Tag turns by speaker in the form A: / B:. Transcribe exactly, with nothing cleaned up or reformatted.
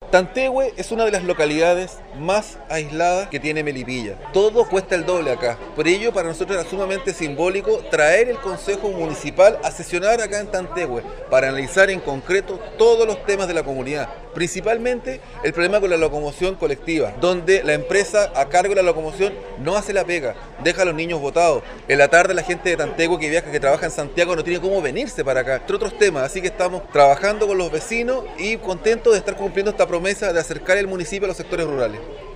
A: Tantehue es una de las localidades más aisladas que tiene Melipilla. Todo cuesta el doble acá. Por ello, para nosotros era sumamente simbólico traer el Consejo Municipal a sesionar acá en Tantehue para analizar en concreto todos los temas de la comunidad. Principalmente el problema con la locomoción colectiva, donde la empresa a cargo de la locomoción no hace la pega, deja a los niños botados. En la tarde la gente de Tantehue que viaja, que trabaja en Santiago, no tiene cómo venirse para acá. Entre otros temas, así que estamos trabajando con los vecinos y contentos de estar cumpliendo esta promesa de acercar el municipio a los sectores rurales.